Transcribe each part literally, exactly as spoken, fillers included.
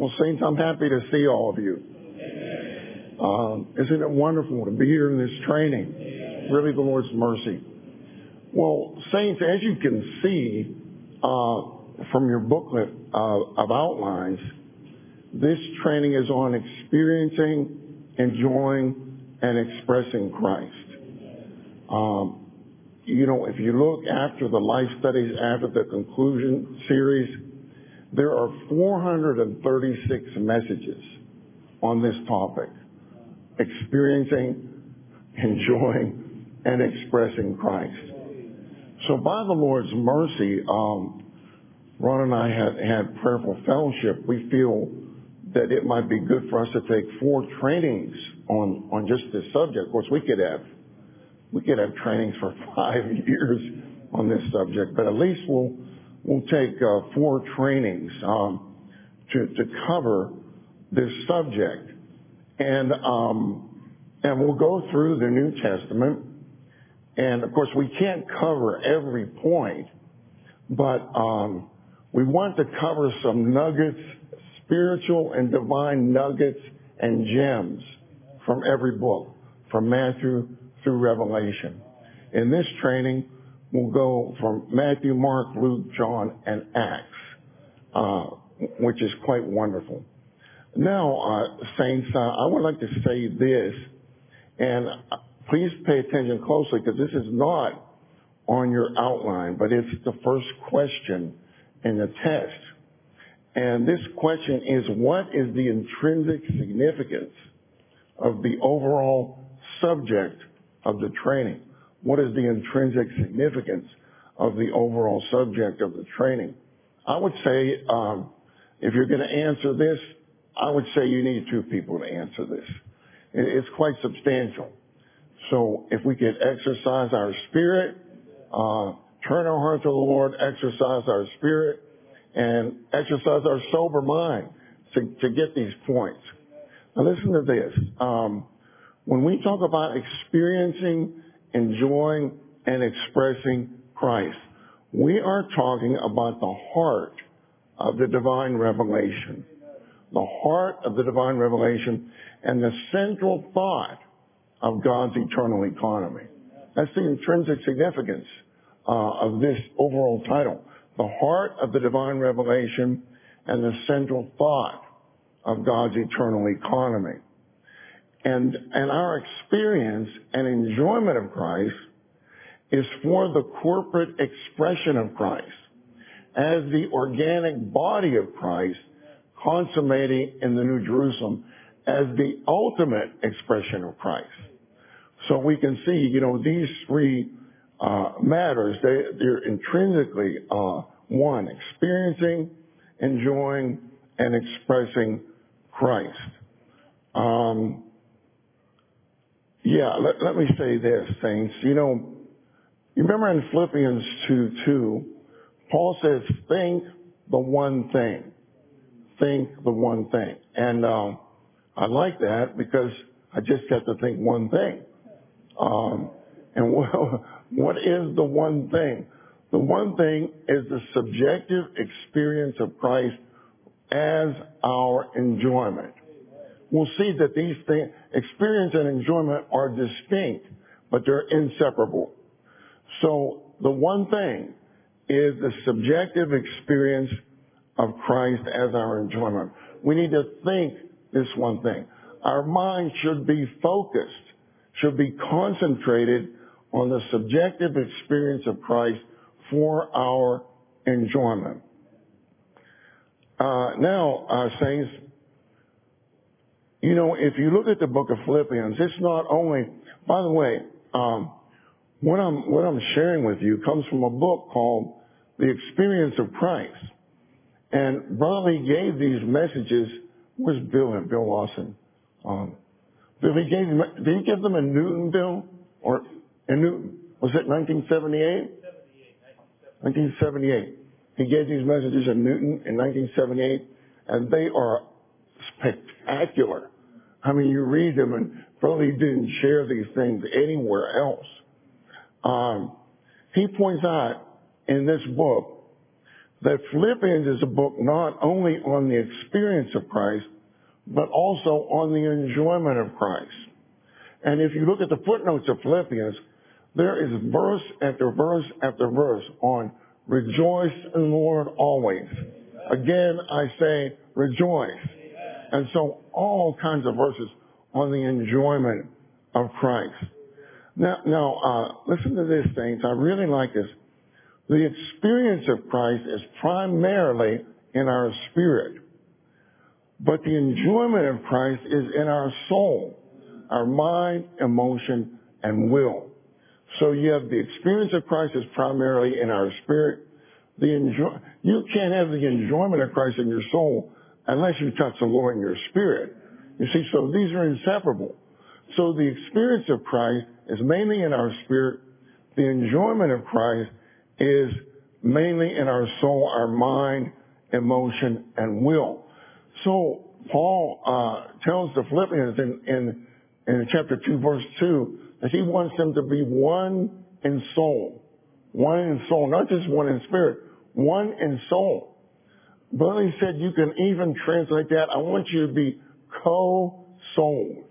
Well, Saints, I'm happy to see all of you. Um, isn't it wonderful to be here in this training? Really the Lord's mercy. Well, Saints, as you can see uh, from your booklet uh, of outlines, this training is on experiencing, enjoying, and expressing Christ. Um, you know, if you look after the life studies, after the conclusion series, there are four hundred thirty-six messages on this topic, experiencing, enjoying, and expressing Christ. So by the Lord's mercy, um, Ron and I had, had prayerful fellowship. We feel that it might be good for us to take four trainings on, on just this subject. Of course, we could have we could have trainings for five years on this subject, but at least we'll we'll take uh, four trainings um, to to cover this subject, and um, and we'll go through the New Testament. And of course, we can't cover every point, but um, we want to cover some nuggets, spiritual and divine nuggets and gems from every book, from Matthew through Revelation. In this training, we'll go from Matthew, Mark, Luke, John, and Acts, uh, which is quite wonderful. Now, uh, Saints, uh, I would like to say this, and please pay attention closely, because this is not on your outline, but it's the first question in the test. And this question is, what is the intrinsic significance of the overall subject of the training? What is the intrinsic significance of the overall subject of the training? I would say, um, if you're going to answer this, I would say you need two people to answer this. It's quite substantial. So if we could exercise our spirit, uh, turn our heart to the Lord, exercise our spirit, and exercise our sober mind to, to get these points. Now listen to this. Um, when we talk about experiencing, enjoying, and expressing Christ, we are talking about the heart of the divine revelation. The heart of the divine revelation and the central thought of God's eternal economy. That's the intrinsic significance uh, of this overall title. The heart of the divine revelation and the central thought of God's eternal economy. And, and our experience and enjoyment of Christ is for the corporate expression of Christ as the organic body of Christ consummating in the New Jerusalem as the ultimate expression of Christ. So we can see, you know, these three uh, matters, they, they're intrinsically, uh, one, experiencing, enjoying, and expressing Christ. Um, yeah, let, let me say this, saints. You know, you remember in Philippians two two, Paul says, think the one thing. Think the one thing. And um, I like that because I just have to think one thing. Um, and what, what is the one thing? The one thing is the subjective experience of Christ as our enjoyment. We'll see that these things, experience and enjoyment, are distinct, but they're inseparable. So the one thing is the subjective experience of Christ as our enjoyment. We need to think this one thing. Our mind should be focused, should be concentrated on the subjective experience of Christ for our enjoyment. Uh, now, uh, saints, you know, if you look at the book of Philippians, it's not only, by the way, um, what I'm, what I'm sharing with you comes from a book called The Experience of Christ. And Brother Lee gave these messages. Where's Bill and Bill Lawson? Um, Bill, he gave them, did he give them in Newton, Bill? Or in Newton? Was it nineteen seventy-eight? nineteen seventy-eight. He gave these messages in Newton in nineteen seventy-eight, and they are spectacular. I mean, you read them, and Brother Lee didn't share these things anywhere else. Um, he points out in this book that Philippians is a book not only on the experience of Christ, but also on the enjoyment of Christ. And if you look at the footnotes of Philippians, there is verse after verse after verse on rejoice in the Lord always. Again, I say rejoice. And so all kinds of verses on the enjoyment of Christ. Now, now uh, listen to this, saints. I really like this. The experience of Christ is primarily in our spirit, but the enjoyment of Christ is in our soul, our mind, emotion, and will. So you have the experience of Christ is primarily in our spirit. The enjoy, you can't have the enjoyment of Christ in your soul unless you touch the Lord in your spirit. You see, so these are inseparable. So the experience of Christ is mainly in our spirit. The enjoyment of Christ is mainly in our soul, our mind, emotion, and will. So Paul uh, tells the Philippians in, in, in chapter two, verse two, that he wants them to be one in soul. One in soul, not just one in spirit, one in soul. But he said you can even translate that. I want you to be co-souled.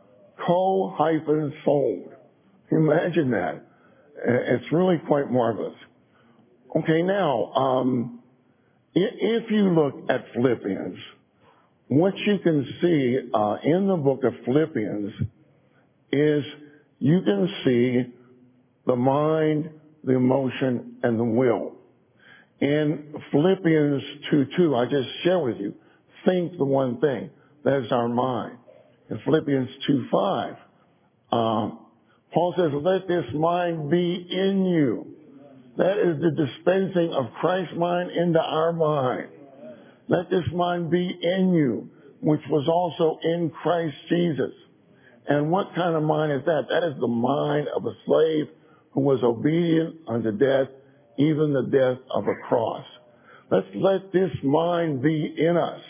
Co-souled. Imagine that. It's really quite marvelous. Okay, now, um, if you look at Philippians, what you can see uh, in the book of Philippians is you can see the mind, the emotion, and the will. In Philippians two two, I just share with you, think the one thing. That is our mind. In Philippians two five, um, Paul says, let this mind be in you. That is the dispensing of Christ's mind into our mind. Let this mind be in you, which was also in Christ Jesus. And what kind of mind is that? That is the mind of a slave who was obedient unto death, even the death of a cross. Let's let this mind be in us.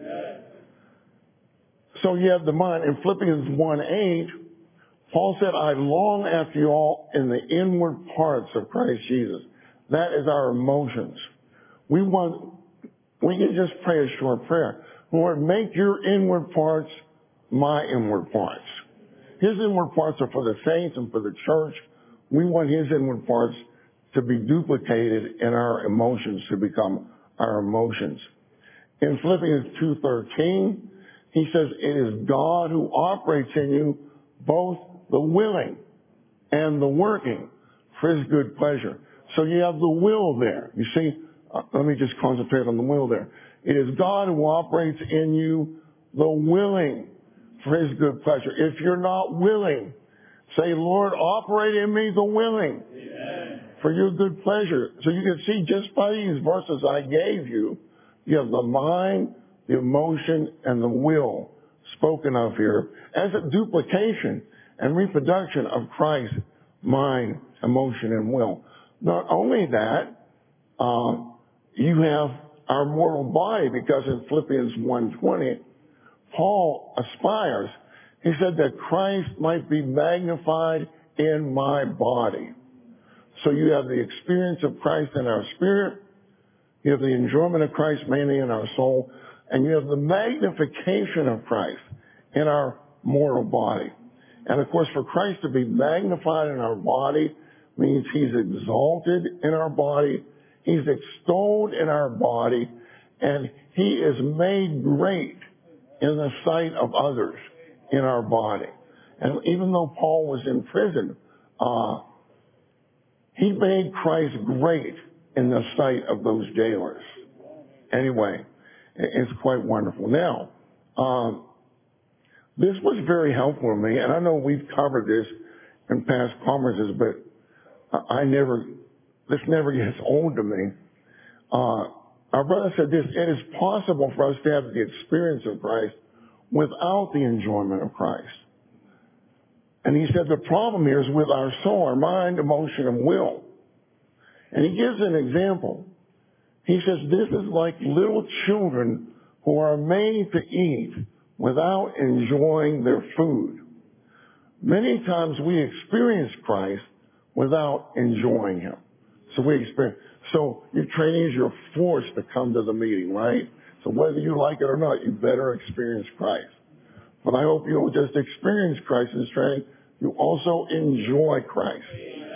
So you have the mind. In Philippians one eight, Paul said, I long after you all in the inward parts of Christ Jesus. That is our emotions. We want, we can just pray a short prayer. Lord, make your inward parts my inward parts. His inward parts are for the saints and for the church. We want his inward parts to be duplicated in our emotions, to become our emotions. In Philippians two thirteen, he says, it is God who operates in you both the willing and the working for his good pleasure. So you have the will there. You see, uh, let me just concentrate on the will there. It is God who operates in you the willing for his good pleasure. If you're not willing, say, Lord, operate in me the willing Amen. For your good pleasure. So you can see just by these verses I gave you, you have the mind, the emotion, and the will spoken of here as a duplication and reproduction of Christ's mind, emotion, and will. Not only that, uh, you have our mortal body, because in Philippians one twenty, Paul aspires, he said that Christ might be magnified in my body. So you have the experience of Christ in our spirit, you have the enjoyment of Christ mainly in our soul, and you have the magnification of Christ in our mortal body. And of course, for Christ to be magnified in our body means he's exalted in our body, he's extolled in our body, and he is made great in the sight of others in our body. And even though Paul was in prison, uh, he made Christ great in the sight of those jailers. Anyway, it's quite wonderful. Now, um, this was very helpful to me, and I know we've covered this in past conferences, but I never, this never gets old to me. Uh, our brother said this, it is possible for us to have the experience of Christ without the enjoyment of Christ. And he said the problem here is with our soul, our mind, emotion, and will. And he gives an example. He says this is like little children who are made to eat without enjoying their food. Many times we experience Christ without enjoying him. So we experience. So your trainees, you're forced to come to the meeting, right? So whether you like it or not, you better experience Christ. But I hope you don't just experience Christ in this training, you also enjoy Christ.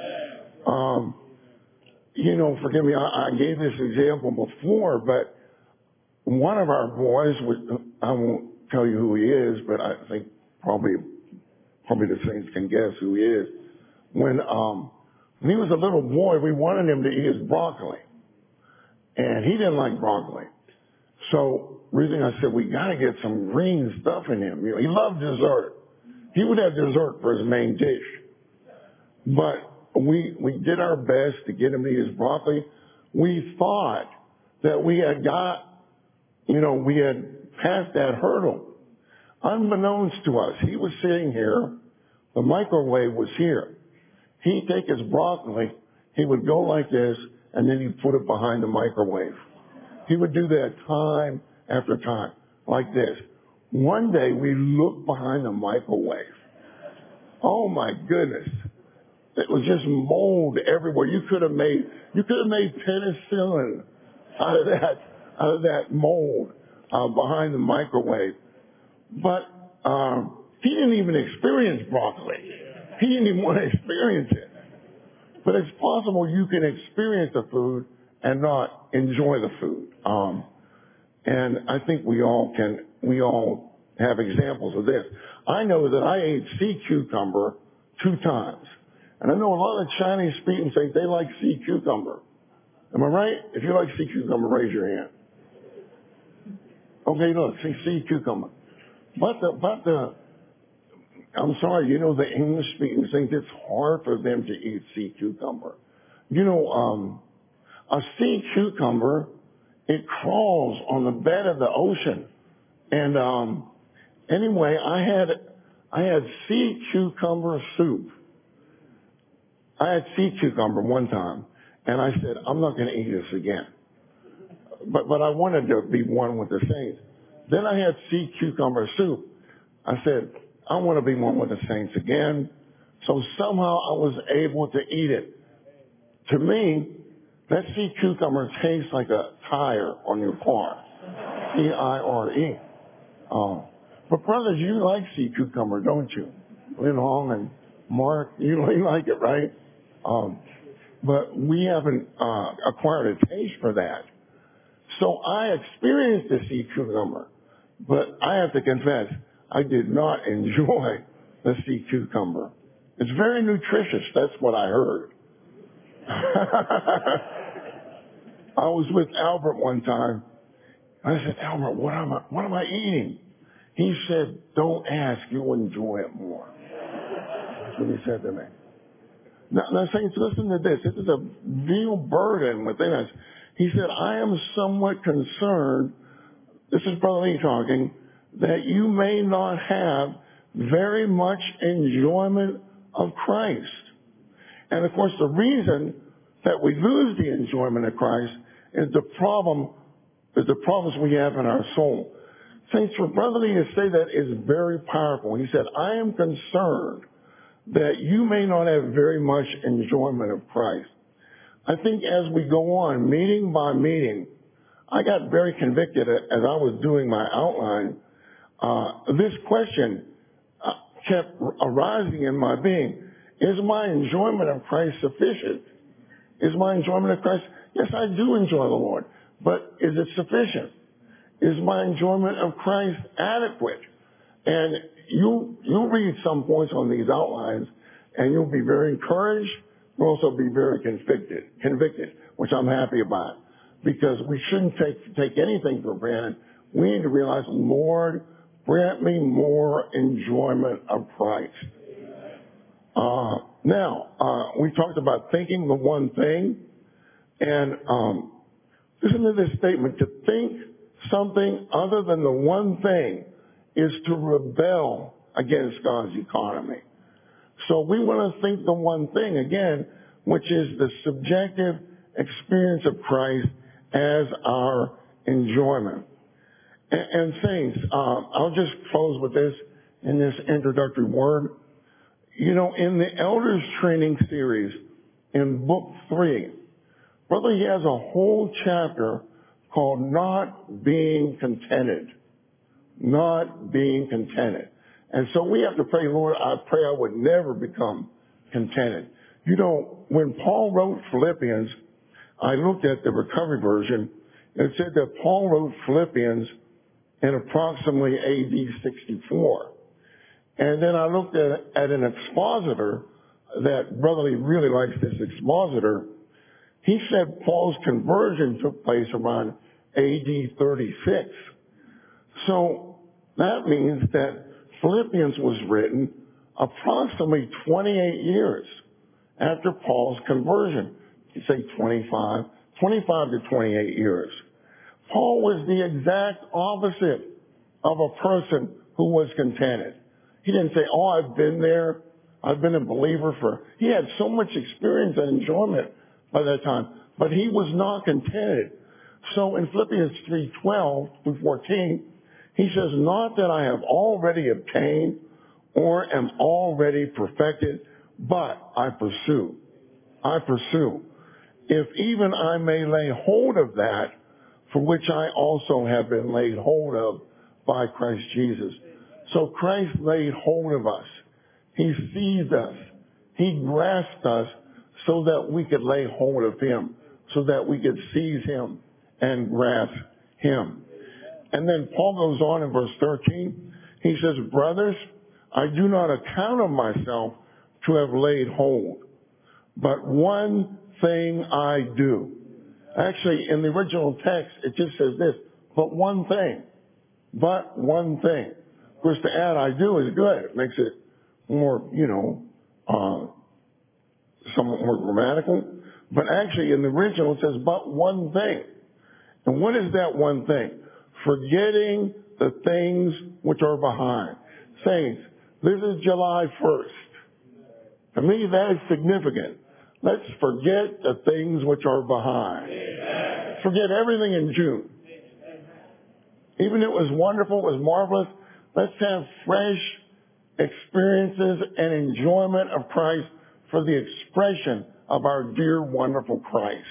Um, you know, forgive me, I, I gave this example before, but one of our boys, was, I won't tell you who he is, but I think probably probably the saints can guess who he is. When um, when he was a little boy, we wanted him to eat his broccoli, and he didn't like broccoli. So reason I said we got to get some green stuff in him. You know, he loved dessert. He would have dessert for his main dish, but we we did our best to get him to eat his broccoli. We thought that we had got, you know, we had passed that hurdle. Unbeknownst to us, he was sitting here. The microwave was here. He'd take his broccoli, he would go like this, and then he'd put it behind the microwave. He would do that time after time, like this. One day we looked behind the microwave. Oh my goodness. It was just mold everywhere. You could have made, you could have made penicillin out of that, out of that mold, uh, behind the microwave. But, um, he didn't even experience broccoli. He didn't even want to experience it. But it's possible you can experience the food and not enjoy the food. Um, and I think we all can, we all have examples of this. I know that I ate sea cucumber two times. And I know a lot of Chinese speaking say they like sea cucumber. Am I right? If you like sea cucumber, raise your hand. Okay, look, see sea cucumber. But the, but the, I'm sorry, you know, the English speaking think it's hard for them to eat sea cucumber. You know, um, a sea cucumber, it crawls on the bed of the ocean. And, um, anyway, I had, I had sea cucumber soup. I had sea cucumber one time, and I said, I'm not going to eat this again. But, but I wanted to be one with the saints. Then I had sea cucumber soup. I said, I want to be one with the saints again. So somehow I was able to eat it. To me, that sea cucumber tastes like a tire on your car. T I R E. Um, but brothers, you like sea cucumber, don't you? Lin Hong and Mark, you like it, right? Um, but we haven't uh, acquired a taste for that. So I experienced the sea cucumber, but I have to confess, I did not enjoy the sea cucumber. It's very nutritious. That's what I heard. I was with Albert one time. I said, Albert, what am I, what am I eating? He said, don't ask, you'll enjoy it more. That's what he said to me. Now, now saints, listen to this. This is a real burden within us. He said, I am somewhat concerned, this is Brother Lee talking, that you may not have very much enjoyment of Christ. And of course, the reason that we lose the enjoyment of Christ is the problem, is the problems we have in our soul. Saints, for Brother Lee to say that is very powerful. He said, I am concerned that you may not have very much enjoyment of Christ. I think as we go on, meeting by meeting, I got very convicted as I was doing my outline. Uh, this question uh, kept arising in my being. Is my enjoyment of Christ sufficient? Is my enjoyment of Christ? Yes, I do enjoy the Lord, but is it sufficient? Is my enjoyment of Christ adequate? And you, you'll read some points on these outlines, and you'll be very encouraged. You'll also be very convicted, convicted, which I'm happy about, because we shouldn't take, take anything for granted. We need to realize, Lord, grant me more enjoyment of Christ. Uh, now, uh, we talked about thinking the one thing, and um, listen to this statement. To think something other than the one thing is to rebel against God's economy. So we want to think the one thing, again, which is the subjective experience of Christ as our enjoyment. And, and saints, uh, I'll just close with this in this introductory word. You know, in the Elders Training Series, in Book three, Brother, he has a whole chapter called Not Being Contented. Not being contented. And so we have to pray, Lord, I pray I would never become contented. You know, when Paul wrote Philippians, I looked at the recovery version, and it said that Paul wrote Philippians in approximately A D sixty-four. And then I looked at, at an expositor that Brotherly really likes this expositor. He said Paul's conversion took place around A D thirty-six. So that means that Philippians was written approximately twenty-eight years after Paul's conversion. You say twenty-five, twenty-five to twenty-eight years. Paul was the exact opposite of a person who was contented. He didn't say, oh, I've been there. I've been a believer for, he had so much experience and enjoyment by that time, but he was not contented. So in Philippians three twelve through fourteen, he says, not that I have already obtained or am already perfected, but I pursue. I pursue. If even I may lay hold of that for which I also have been laid hold of by Christ Jesus. So Christ laid hold of us. He seized us. He grasped us so that we could lay hold of him, so that we could seize him and grasp him. And then Paul goes on in verse thirteen. He says, brothers, I do not account of myself to have laid hold, but one thing I do. Actually, in the original text, it just says this, but one thing. But one thing. Of course, to add I do is good. It makes it more, you know, uh, somewhat more grammatical. But actually, in the original, it says, but one thing. And what is that one thing? Forgetting the things which are behind. Saints, this is July first. To me, that is significant. Let's forget the things which are behind. Amen. Forget everything in June. Even if it was wonderful, it was marvelous, let's have fresh experiences and enjoyment of Christ for the expression of our dear, wonderful Christ.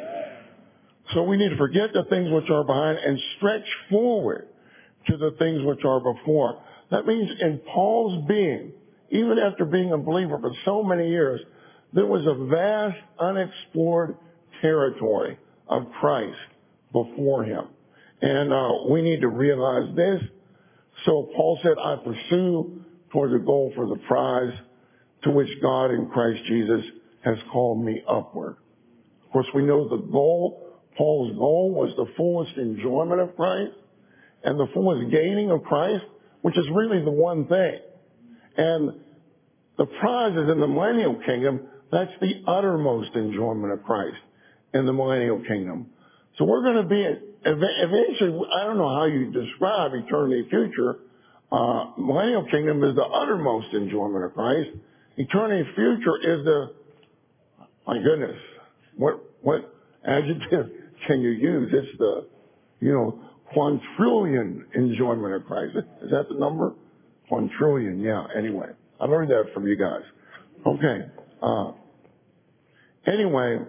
So we need to forget the things which are behind and stretch forward to the things which are before. That means in Paul's being, even after being a believer for so many years, there was a vast unexplored territory of Christ before him. And uh, we need to realize this. So Paul said, I pursue toward the goal for the prize to which God in Christ Jesus has called me upward. Of course, we know the goal, Paul's goal was the fullest enjoyment of Christ and the fullest gaining of Christ, which is really the one thing. And the prize is in the millennial kingdom. That's the uttermost enjoyment of Christ in the millennial kingdom. So we're going to be, eventually, I don't know how you describe eternity future. Uh, millennial kingdom is the uttermost enjoyment of Christ. Eternity future is the, my goodness, what, what adjective can you use? It's the, you know, quadrillion enjoyment of Christ. Is that the number? Quadrillion, yeah, anyway. I learned that from you guys. Okay. Uh, anyway,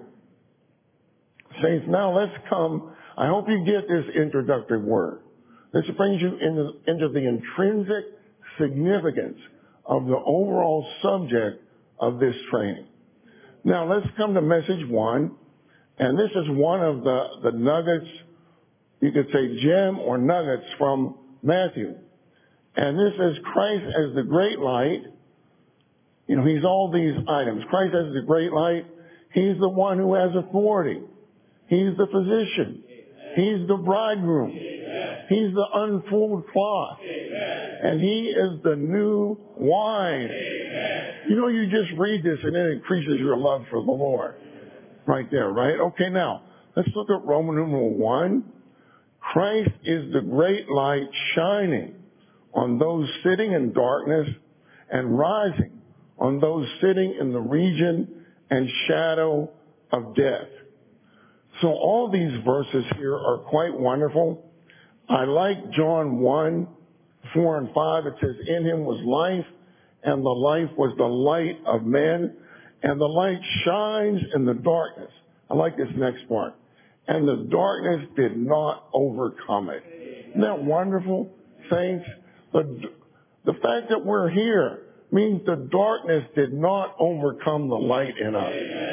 saints, now let's come. I hope you get this introductory word. This brings you into, into the intrinsic significance of the overall subject of this training. Now let's come to message one. And this is one of the, the nuggets, you could say gem or nuggets from Matthew. And this is Christ as the great light. You know, he's all these items. Christ as the great light. He's the one who has authority. He's the physician. He's the bridegroom. He's the unfolded cloth. And he is the new wine. You know, you just read this and it increases your love for the Lord. Right there, right? Okay, now, let's look at Roman numeral one. Christ is the great light shining on those sitting in darkness and rising on those sitting in the region and shadow of death. So all these verses here are quite wonderful. I like John one, four and five. It says, in him was life, and the life was the light of men, and the light shines in the darkness. I like this next part. And the darkness did not overcome it. Isn't that wonderful, saints? The, the fact that we're here means the darkness did not overcome the light in us.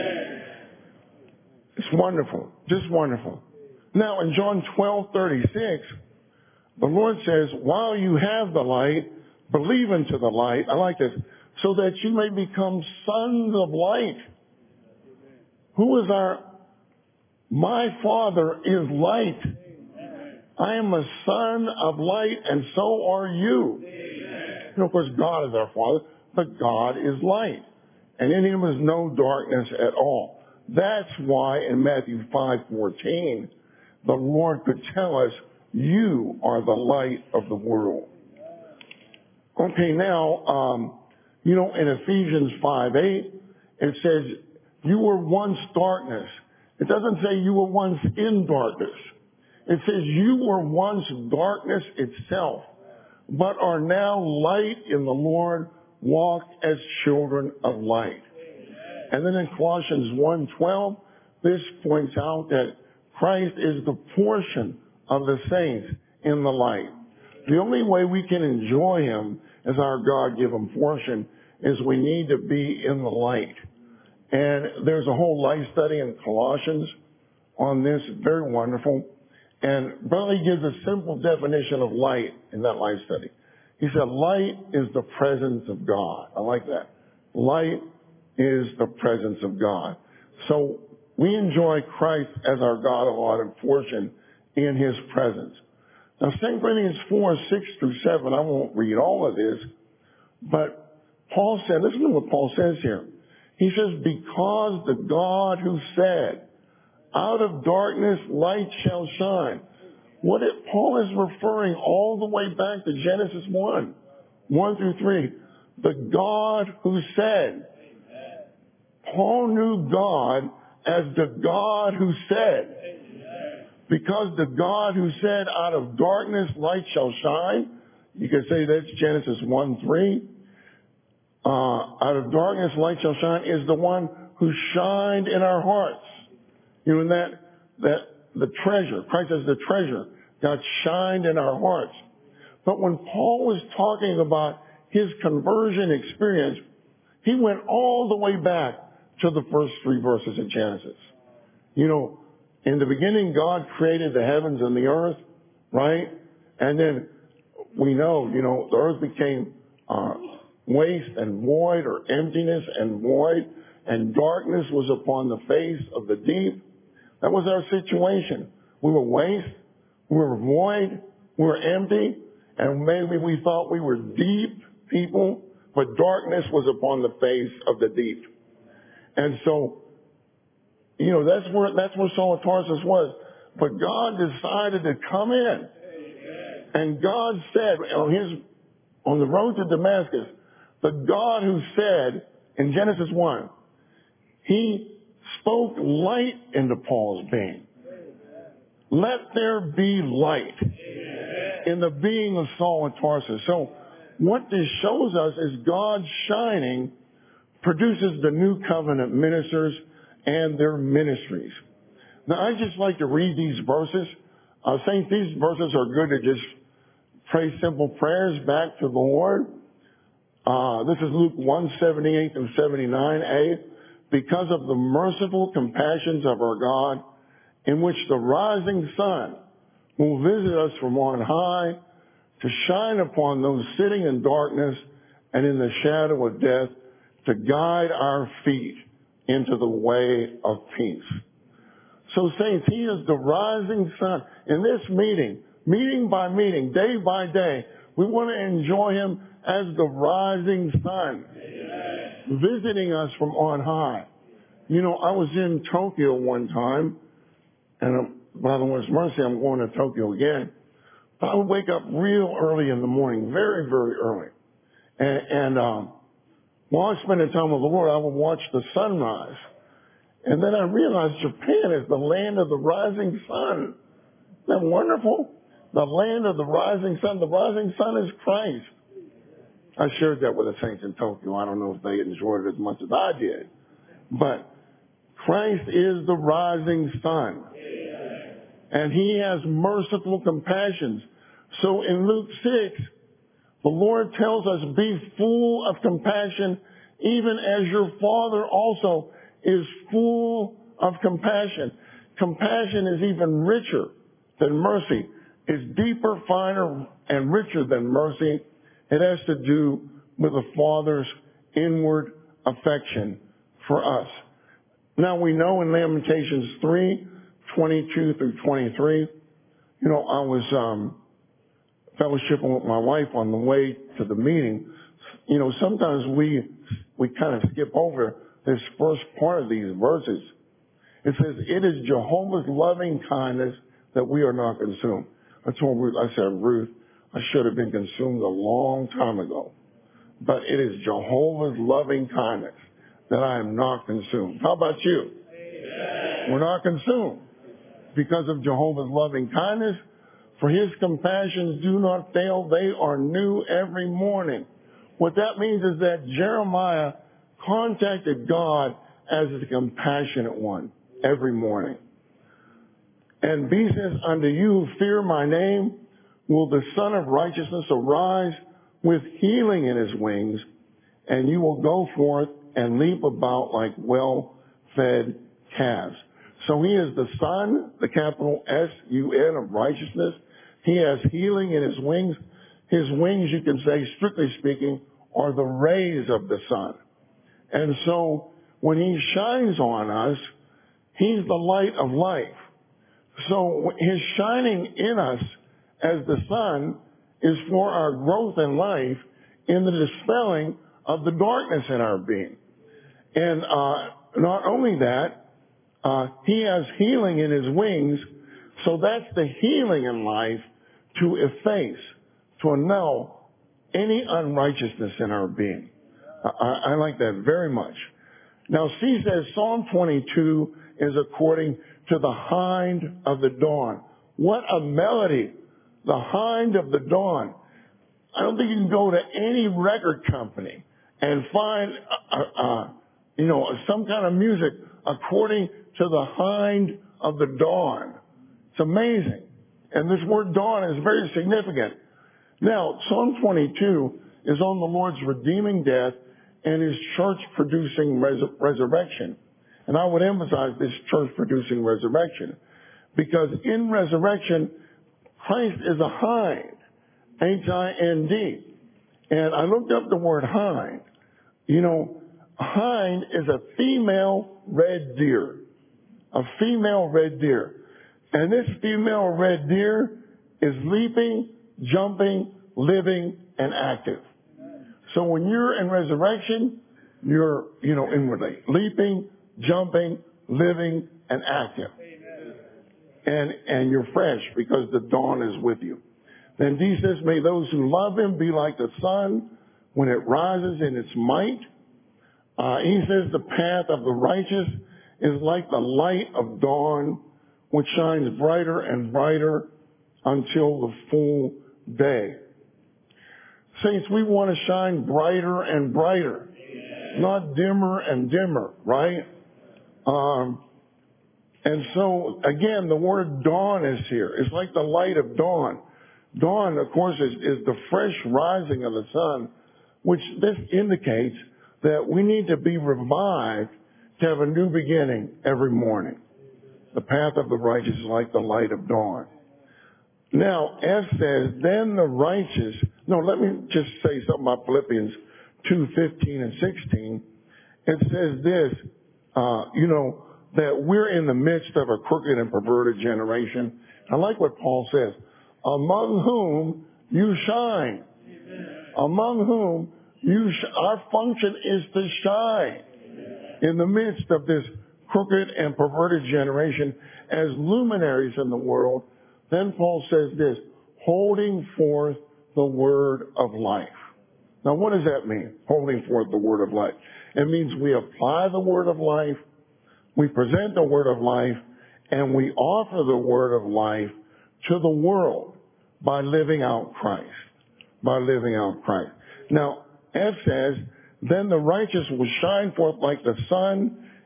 It's wonderful, just wonderful. Now in John twelve thirty-six, the Lord says, while you have the light, believe into the light. I like this. So that you may become sons of light. Who is our, my Father is light. I am a son of light, and so are you. And of course, God is our Father, but God is light. And in Him is no darkness at all. That's why in Matthew five fourteen, the Lord could tell us, you are the light of the world. Okay, now, um, you know, in Ephesians five eight, it says, you were once darkness. It doesn't say you were once in darkness. It says you were once darkness itself, but are now light in the Lord, walk as children of light. And then in Colossians one twelve, this points out that Christ is the portion of the saints in the light. The only way we can enjoy Him as our God-given portion is we need to be in the light. And there's a whole life study in Colossians on this, very wonderful. And Brother gives a simple definition of light in that life study. He said, light is the presence of God. I like that. Light is the presence of God. So we enjoy Christ as our God-allotted portion in His presence. Now, Second Corinthians four, six through seven, I won't read all of this, but Paul said, listen to what Paul says here. He says, because the God who said, out of darkness light shall shine. What it, Paul is referring all the way back to Genesis one, one through three. The God who said. Paul knew God as the God who said. Because the God who said, out of darkness light shall shine. You could say that's Genesis one three. Uh, out of darkness light shall shine is the one who shined in our hearts. You know, and that, that, the treasure, Christ is the treasure, God shined in our hearts. But when Paul was talking about his conversion experience, he went all the way back to the first three verses of Genesis. You know, in the beginning, God created the heavens and the earth, right? And then we know, you know, the earth became, uh, waste and void, or emptiness and void, and darkness was upon the face of the deep. That was our situation. We were waste, we were void, we were empty, and maybe we thought we were deep people, but darkness was upon the face of the deep. And so, you know, that's where, that's where Saul of Tarsus was. But God decided to come in. And God said on his, on the road to Damascus, the God who said in Genesis one, He spoke light into Paul's being. Let there be light in the being of Saul of Tarsus. So what this shows us is God shining produces the new covenant ministers and their ministries. Now I just like to read these verses. I think these verses are good to just pray simple prayers back to the Lord. Uh, this is Luke one, seventy-eight through seventy-nine a. Because of the merciful compassions of our God, in which the rising sun will visit us from on high to shine upon those sitting in darkness and in the shadow of death, to guide our feet into the way of peace. So saints, He is the rising sun. In this meeting, meeting by meeting, day by day, we want to enjoy Him as the rising sun, visiting us from on high. You know, I was in Tokyo one time, and um, by the Lord's mercy, I'm going to Tokyo again. But I would wake up real early in the morning, very, very early. And, and um, while I was spending time with the Lord, I would watch the sunrise. And then I realized Japan is the land of the rising sun. Isn't that wonderful? The land of the rising sun. The rising sun is Christ. I shared that with the saints in Tokyo. I don't know if they enjoyed it as much as I did. But Christ is the rising sun. And he has merciful compassions. So in Luke six, the Lord tells us, be full of compassion, even as your Father also is full of compassion. Compassion is even richer than mercy. It's deeper, finer, and richer than mercy. It has to do with the Father's inward affection for us. Now we know in Lamentations three, twenty-two through twenty-three, you know, I was um, fellowshipping with my wife on the way to the meeting. You know, sometimes we we kind of skip over this first part of these verses. It says, it is Jehovah's loving kindness that we are not consumed. I told Ruth, I said, Ruth, I should have been consumed a long time ago. But it is Jehovah's loving kindness that I am not consumed. How about you? Amen. We're not consumed because of Jehovah's loving kindness. For his compassions do not fail. They are new every morning. What that means is that Jeremiah contacted God as the compassionate one every morning. And he says, unto you who fear my name will the Son of Righteousness arise with healing in his wings, and you will go forth and leap about like well-fed calves. So he is the Son, the capital S U N of righteousness. He has healing in his wings. His wings, you can say, strictly speaking, are the rays of the sun. And so when he shines on us, he's the light of life. So his shining in us as the sun is for our growth in life in the dispelling of the darkness in our being. And uh, not only that, uh, he has healing in his wings. So that's the healing in life to efface, to annul any unrighteousness in our being. I, I like that very much. Now, see, says Psalm twenty-two is according to the hind of the dawn. What a melody! The hind of the dawn. I don't think you can go to any record company and find, uh, uh, you know, some kind of music according to the hind of the dawn. It's amazing. And this word dawn is very significant. Now, Psalm twenty-two is on the Lord's redeeming death and his church-producing res- resurrection. And I would emphasize this church-producing resurrection because in resurrection, Christ is a hind, H I N D. And I looked up the word hind. You know, hind is a female red deer. A female red deer. And this female red deer is leaping, jumping, living, and active. So when you're in resurrection, you're, you know, inwardly leaping, jumping, living, and active. And, and you're fresh because the dawn is with you. Then he says, may those who love him be like the sun when it rises in its might. Uh, he says the path of the righteous is like the light of dawn, which shines brighter and brighter until the full day. Saints, we want to shine brighter and brighter, not dimmer and dimmer, right? Um, and so, again, the word dawn is here. It's like the light of dawn. Dawn, of course, is, is the fresh rising of the sun, which this indicates that we need to be revived to have a new beginning every morning. The path of the righteous is like the light of dawn. Now, F says, then the righteous, no, let me just say something about Philippians two fifteen and sixteen. It says this, uh, you know, that we're in the midst of a crooked and perverted generation. I like what Paul says, among whom you shine. Amen. Among whom you, sh- our function is to shine in the midst of this crooked and perverted generation as luminaries in the world. Then Paul says this, holding forth the word of life. Now what does that mean, holding forth the word of life? It means we apply the word of life, we present the word of life, and we offer the word of life to the world by living out Christ. By living out Christ. Now, F says, then the righteous will shine forth like the sun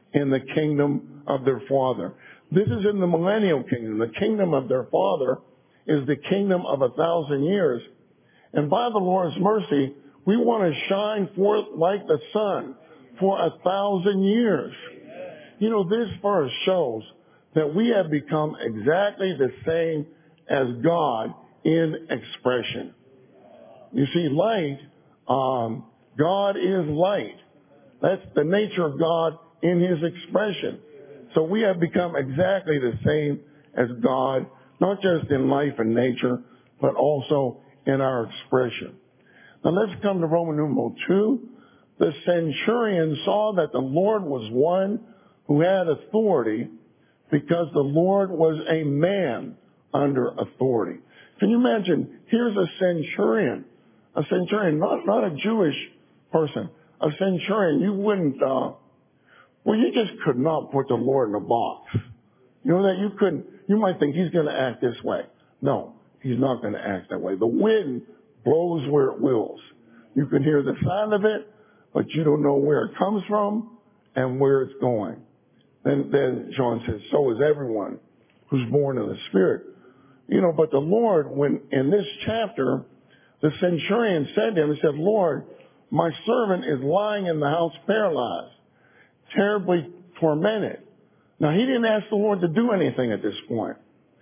in the kingdom of their Father. This is in the millennial kingdom. The kingdom of their Father is the kingdom of a thousand years. And by the Lord's mercy, we want to shine forth like the sun for a thousand years. You know, this verse shows that we have become exactly the same as God in expression. You see, light, um, God is light. That's the nature of God in His expression. So we have become exactly the same as God, not just in life and nature, but also in our expression. Now let's come to Roman numeral two. The centurion saw that the Lord was one who had authority because the Lord was a man under authority. Can you imagine? Here's a centurion. A centurion, not, not a Jewish person. A centurion, you wouldn't, uh, well, you just could not put the Lord in a box. You know that you couldn't, you might think He's going to act this way. No, He's not going to act that way. The wind blows where it wills. You can hear the sound of it, but you don't know where it comes from and where it's going. Then, then John says, so is everyone who's born of the Spirit. You know, but the Lord, when in this chapter, the centurion said to him, he said, Lord, my servant is lying in the house paralyzed, terribly tormented. Now, he didn't ask the Lord to do anything at this point.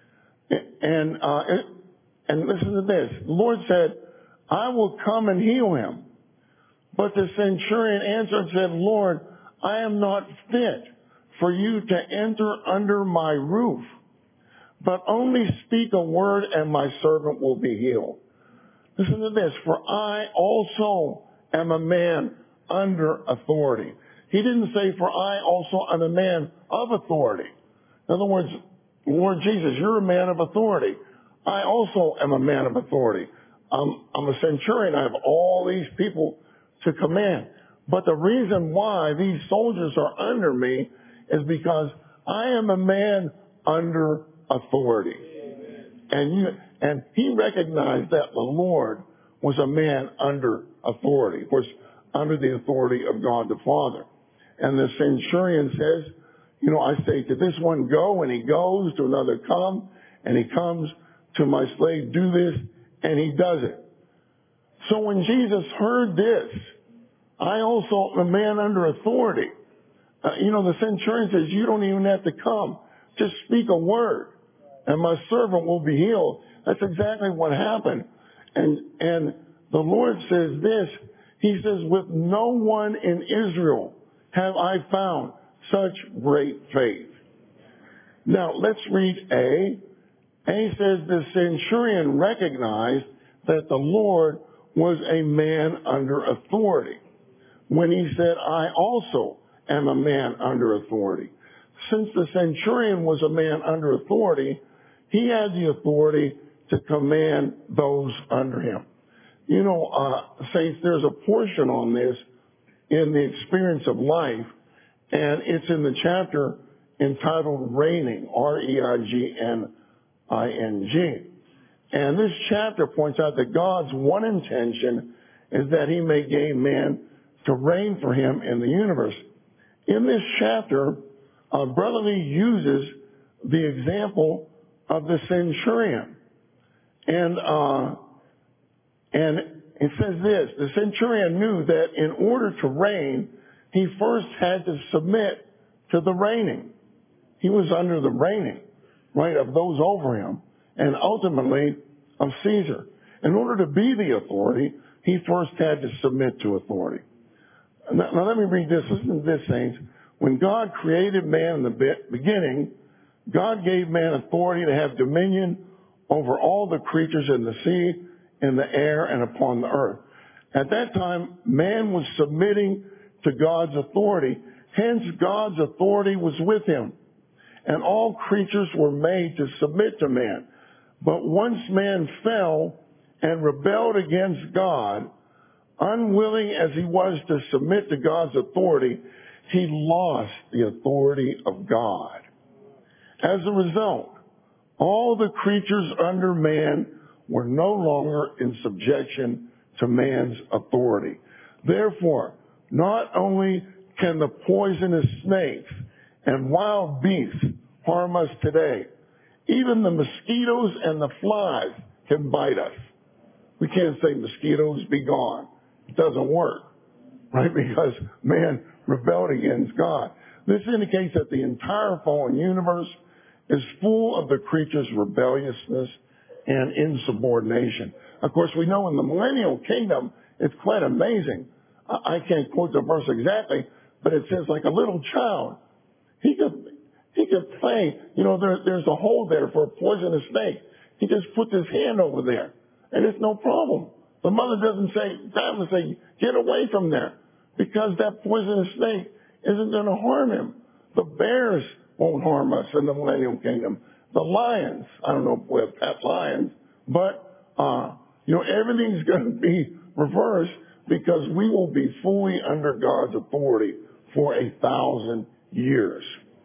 And, uh, and listen to this. The Lord said, I will come and heal him. But the centurion answered and said, Lord, I am not fit for you to enter under my roof, but only speak a word and my servant will be healed. Listen to this. For I also am a man under authority. He didn't say, for I also am a man of authority. In other words, Lord Jesus, you're a man of authority. I also am a man of authority. I'm, I'm a centurion. I have all these people to command. But the reason why these soldiers are under me is because I am a man under authority. And you, and he recognized that the Lord was a man under authority, was under the authority of God the Father. And the centurion says, you know, I say to this one, go, and he goes, to another, come, and he comes, to my slave, do this, and he does it. So when Jesus heard this, I also am a man under authority. Uh, you know, the centurion says, you don't even have to come. Just speak a word, and my servant will be healed. That's exactly what happened. And, and the Lord says this, He says, with no one in Israel have I found such great faith. Now, let's read A. A says, the centurion recognized that the Lord was a man under authority when he said, I also am a man under authority. Since the centurion was a man under authority, he had the authority to command those under him. You know, uh, saints, there's a portion on this in the experience of life, and it's in the chapter entitled Reigning, R E I G N I N G. And this chapter points out that God's one intention is that He may gain man to reign for Him in the universe. In this chapter, uh, Brother Lee uses the example of the centurion. And, uh, and it says this, the centurion knew that in order to reign, he first had to submit to the reigning. He was under the reigning, right, of those over him, and ultimately of Caesar. In order to be the authority, he first had to submit to authority. Now, now let me read this. Listen to this, saints. When God created man in the beginning, God gave man authority to have dominion over all the creatures in the sea, in the air, and upon the earth. At that time, man was submitting to God's authority. Hence, God's authority was with him. And all creatures were made to submit to man. But once man fell and rebelled against God, unwilling as he was to submit to God's authority, he lost the authority of God. As a result, all the creatures under man were no longer in subjection to man's authority. Therefore, not only can the poisonous snakes and wild beasts harm us today. Even the mosquitoes and the flies can bite us. We can't say mosquitoes be gone. It doesn't work, right? Because man rebelled against God. This indicates that the entire fallen universe is full of the creature's rebelliousness and insubordination. Of course, we know in the millennial kingdom, it's quite amazing. I can't quote the verse exactly, but it says like a little child. He could, he could play, you know, there, there's a hole there for a poisonous snake. He just puts his hand over there, and it's no problem. The mother doesn't say, doesn't say, get away from there, because that poisonous snake isn't going to harm him. The bears won't harm us in the millennial kingdom. The lions, I don't know if we have pet lions, but, uh, you know, everything's going to be reversed because we will be fully under God's authority for a thousand years.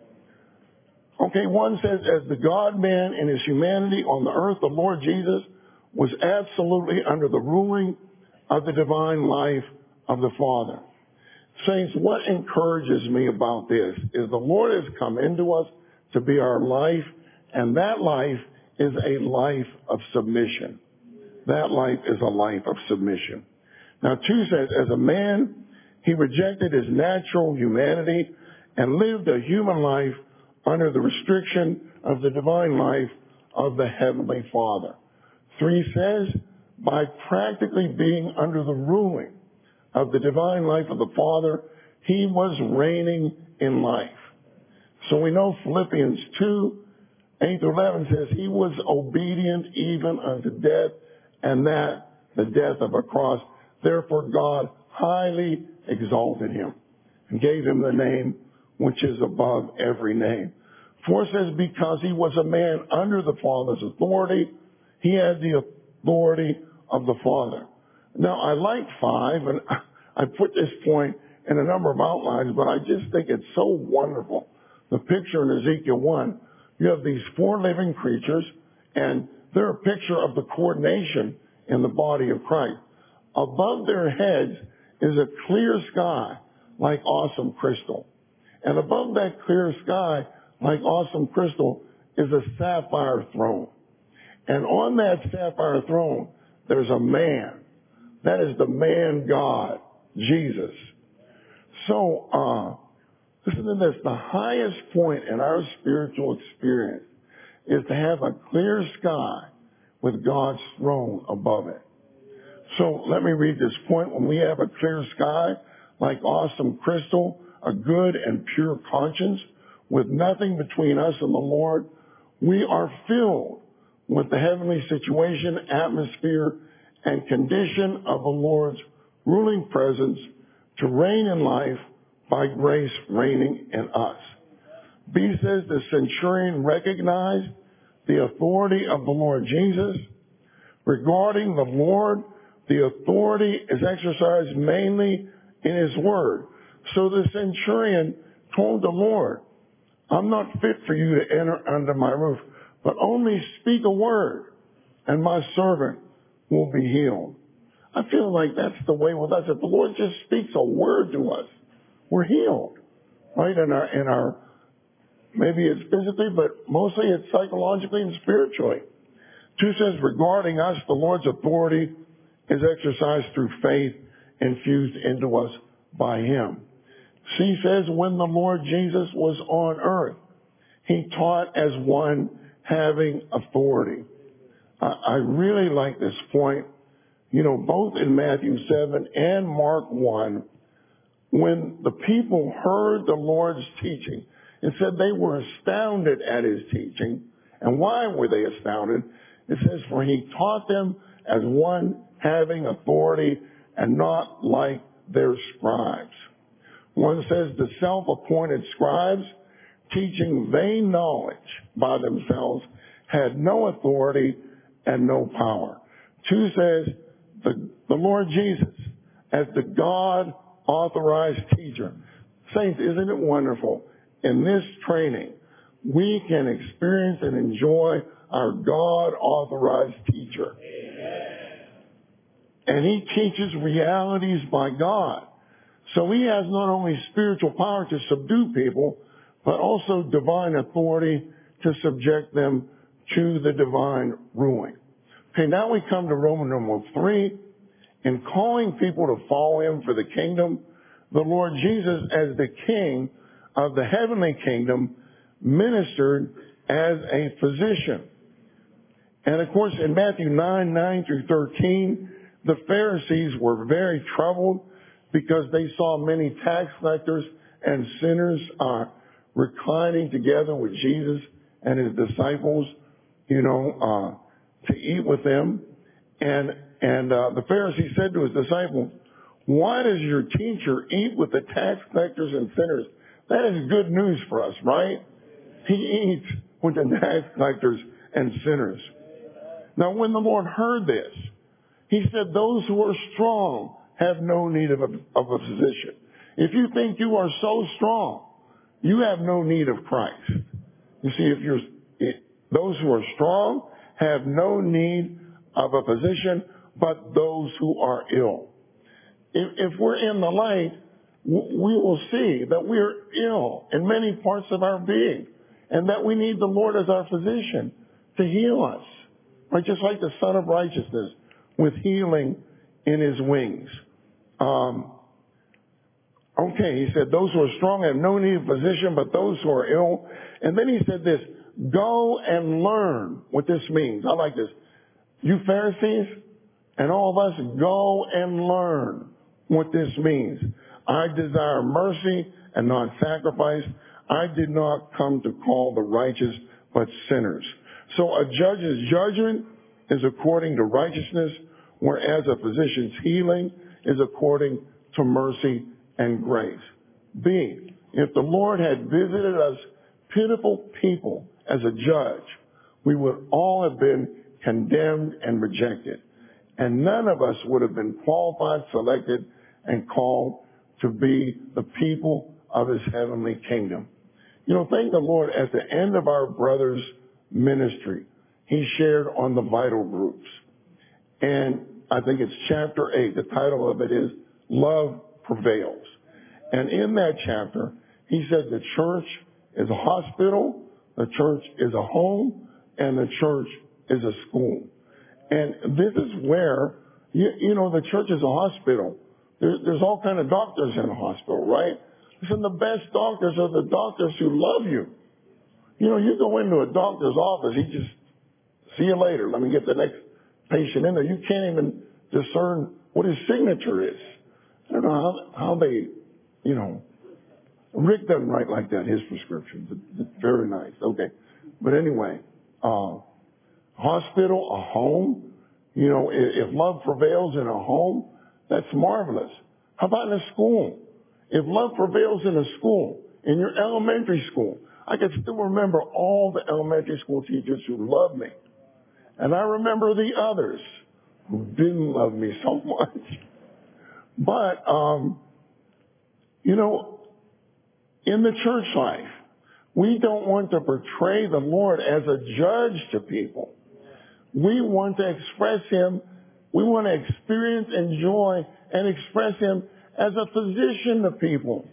Okay, one says, as the God-man in his humanity on the earth, the Lord Jesus was absolutely under the ruling of the divine life of the Father. Saints, what encourages me about this is the Lord has come into us to be our life, and that life is a life of submission. That life is a life of submission. Now, two says, as a man, he rejected his natural humanity and lived a human life under the restriction of the divine life of the Heavenly Father. Three says, by practically being under the ruling of the divine life of the Father, he was reigning in life. So we know Philippians two, eight through eleven says, he was obedient even unto death, and that the death of a cross. Therefore God highly exalted him and gave him the name which is above every name. Four says, because he was a man under the Father's authority, he had the authority of the Father. Now, I like five, and I put this point in a number of outlines, but I just think it's so wonderful. The picture in Ezekiel one, you have these four living creatures, and they're a picture of the coordination in the body of Christ. Above their heads is a clear sky like awesome crystal. And above that clear sky like awesome crystal is a sapphire throne. And on that sapphire throne, there's a man. That is the man God, Jesus. So, uh, listen to this. The highest point in our spiritual experience is to have a clear sky with God's throne above it. So let me read this point. When we have a clear sky like awesome crystal, a good and pure conscience with nothing between us and the Lord, we are filled with the heavenly situation, atmosphere, and condition of the Lord's ruling presence to reign in life by grace reigning in us. B says the centurion recognized the authority of the Lord Jesus. Regarding the Lord, the authority is exercised mainly in his word. So the centurion told the Lord, I'm not fit for you to enter under my roof, but only speak a word, and my servant will be healed. I feel like that's the way with us. If the Lord just speaks a word to us, we're healed, right? In our, in our, maybe it's physically, but mostly it's psychologically and spiritually. Two says, regarding us, the Lord's authority is exercised through faith infused into us by him. C says, when the Lord Jesus was on earth, he taught as one having authority. I, I really like this point. You know, both in Matthew seven and Mark one, when the people heard the Lord's teaching, it said they were astounded at his teaching. And why were they astounded? It says, for he taught them as one having authority and not like their scribes. One says the self-appointed scribes, teaching vain knowledge by themselves, had no authority and no power. Two says the, the Lord Jesus, as the God-authorized teacher. Saints, isn't it wonderful? In this training, we can experience and enjoy our God-authorized teacher. Amen. And he teaches realities by God. So he has not only spiritual power to subdue people, but also divine authority to subject them to the divine ruling. Okay, now we come to Roman numeral three. In calling people to follow him for the kingdom, the Lord Jesus, as the King of the heavenly kingdom, ministered as a physician. And of course, in Matthew nine, nine through thirteen, the Pharisees were very troubled because they saw many tax collectors and sinners uh, reclining together with Jesus and his disciples, you know, uh, to eat with them. And and uh, the Pharisee said to his disciples, "Why does your teacher eat with the tax collectors and sinners?" That is good news for us, right? He eats with the tax collectors and sinners. Now, when the Lord heard this, he said, "Those who are strong have no need of a, of a physician." If you think you are so strong, you have no need of Christ. You see, if you're, it, those who are strong have no need of a physician, but those who are ill. If, if we're in the light, w- we will see that we are ill in many parts of our being, and that we need the Lord as our physician to heal us. Right? Just like the Son of Righteousness with healing in his wings. Um, okay, he said, those who are strong have no need of physician, but those who are ill. And then he said this, go and learn what this means. I like this. You Pharisees and all of us, go and learn what this means. I desire mercy and not sacrifice. I did not come to call the righteous, but sinners. So a judge's judgment is according to righteousness, whereas a physician's healing is according to mercy and grace. B, if the Lord had visited us pitiful people as a judge, we would all have been condemned and rejected. And none of us would have been qualified, selected, and called to be the people of his heavenly kingdom. You know, thank the Lord, at the end of our brother's ministry, he shared on the vital groups. And I think it's chapter eight. The title of it is Love Prevails. And in that chapter, he said the church is a hospital, the church is a home, and the church is a school. And this is where, you, you know, the church is a hospital. There, there's all kind of doctors in a hospital, right? Listen, the best doctors are the doctors who love you. You know, you go into a doctor's office, he just, see you later, let me get the next patient in there. You can't even discern what his signature is. I don't know how, how they, you know, Rick doesn't write like that, his prescriptions. It's very nice. Okay. But anyway, uh, hospital, a home, you know, if, if love prevails in a home, that's marvelous. How about in a school? If love prevails in a school, in your elementary school, I can still remember all the elementary school teachers who loved me. And I remember the others who didn't love me so much. But, um, you know, in the church life, we don't want to portray the Lord as a judge to people. We want to express him, we want to experience, enjoy, and express him as a physician to people.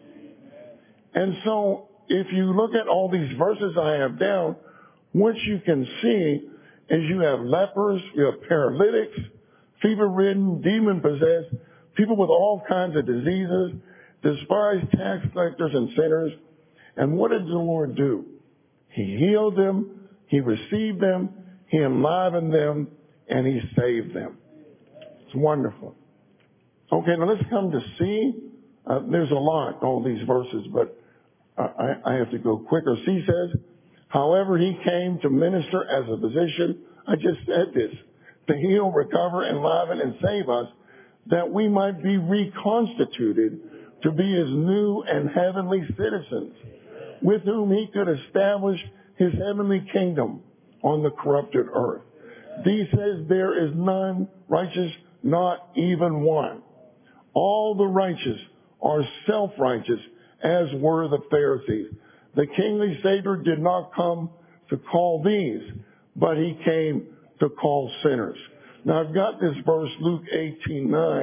And so, if you look at all these verses I have down, what you can see is you have lepers, you have paralytics, fever-ridden, demon-possessed, people with all kinds of diseases, despised tax collectors and sinners. And what did the Lord do? He healed them, he received them, he enlivened them, and he saved them. It's wonderful. Okay, now let's come to C. Uh, there's a lot, all these verses, but I, I have to go quicker. C says, however, he came to minister as a physician. I just said this, to heal, recover, enliven, and save us, that we might be reconstituted to be his new and heavenly citizens, with whom he could establish his heavenly kingdom on the corrupted earth. D says, there is none righteous, not even one. All the righteous are self-righteous, as were the Pharisees. The kingly Savior did not come to call these, but he came to call sinners. Now I've got this verse, Luke eighteen nine,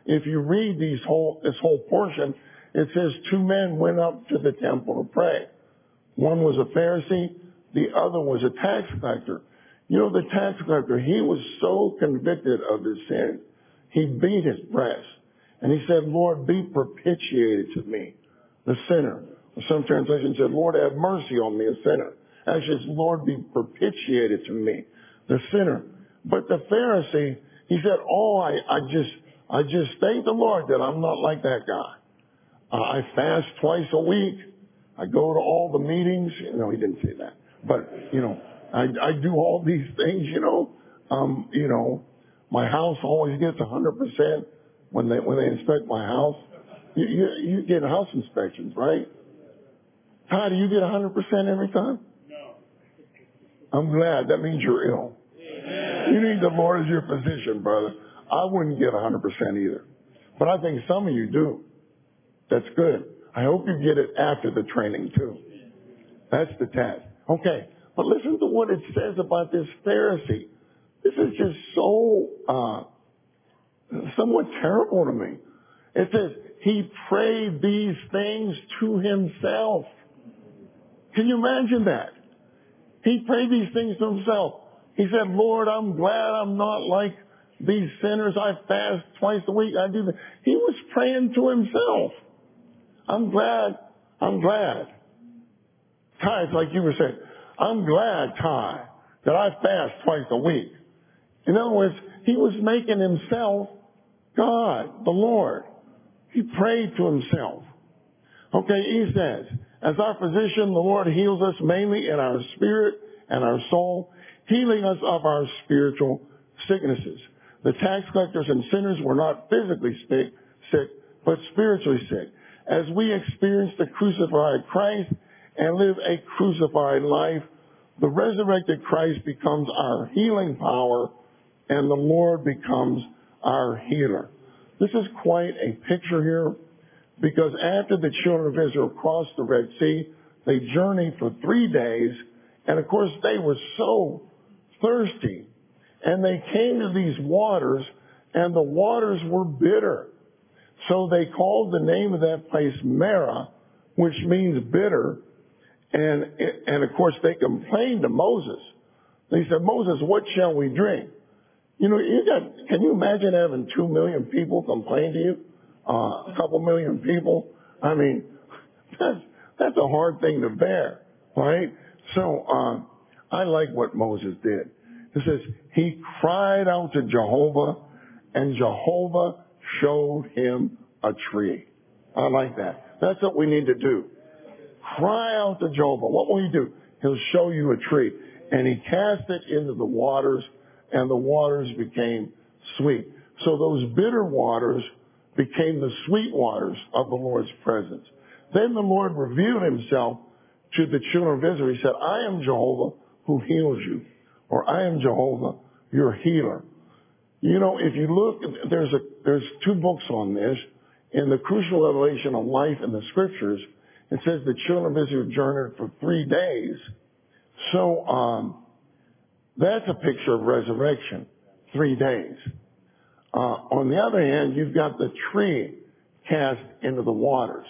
if you read these whole, this whole portion, it says two men went up to the temple to pray. One was a Pharisee, the other was a tax collector. You know, the tax collector, he was so convicted of his sin, he beat his breast. And he said, Lord, be propitiated to me, the sinner. Some translations said, Lord, have mercy on me, a sinner. Actually, it's, Lord, be propitiated to me, the sinner. But the Pharisee, he said, oh, I, I just, I just thank the Lord that I'm not like that guy. Uh, I fast twice a week. I go to all the meetings. No, he didn't say that. But, you know, I, I do all these things, you know. Um, you know, my house always gets one hundred percent when they, when they inspect my house. You, you, you get house inspections, right? Ty, do you get one hundred percent every time? No. I'm glad. That means you're ill. Amen. You need the Lord as your physician, brother. I wouldn't get one hundred percent either. But I think some of you do. That's good. I hope you get it after the training, too. That's the test. Okay. But listen to what it says about this Pharisee. This is just so uh, somewhat terrible to me. It says, he prayed these things to himself. Can you imagine that? He prayed these things to himself. He said, Lord, I'm glad I'm not like these sinners. I fast twice a week. I do that. He was praying to himself. I'm glad. I'm glad. Ty, it's like you were saying, I'm glad, Ty, that I fast twice a week. In other words, he was making himself God, the Lord. He prayed to himself. Okay, he says, as our physician, the Lord heals us mainly in our spirit and our soul, healing us of our spiritual sicknesses. The tax collectors and sinners were not physically sick, sick, but spiritually sick. As we experience the crucified Christ and live a crucified life, the resurrected Christ becomes our healing power and the Lord becomes our healer. This is quite a picture here, because after the children of Israel crossed the Red Sea, they journeyed for three days, and of course they were so thirsty, and they came to these waters, and the waters were bitter. So they called the name of that place Marah, which means bitter, and, and of course they complained to Moses. They said, Moses, what shall we drink? You know, you got, can you imagine having two million people complain to you? Uh, a couple million people? I mean, that's, that's a hard thing to bear, right? So, uh, I like what Moses did. It says, he cried out to Jehovah, and Jehovah showed him a tree. I like that. That's what we need to do. Cry out to Jehovah. What will he do? He'll show you a tree. And he cast it into the waters, and the waters became sweet. So those bitter waters became the sweet waters of the Lord's presence. Then the Lord revealed himself to the children of Israel. He said, I am Jehovah who heals you, or I am Jehovah, your healer. You know, if you look, there's a, there's two books on this. In the crucial revelation of life in the scriptures, it says the children of Israel journeyed for three days. So, um, that's a picture of resurrection. Three days. Uh, on the other hand, you've got the tree cast into the waters.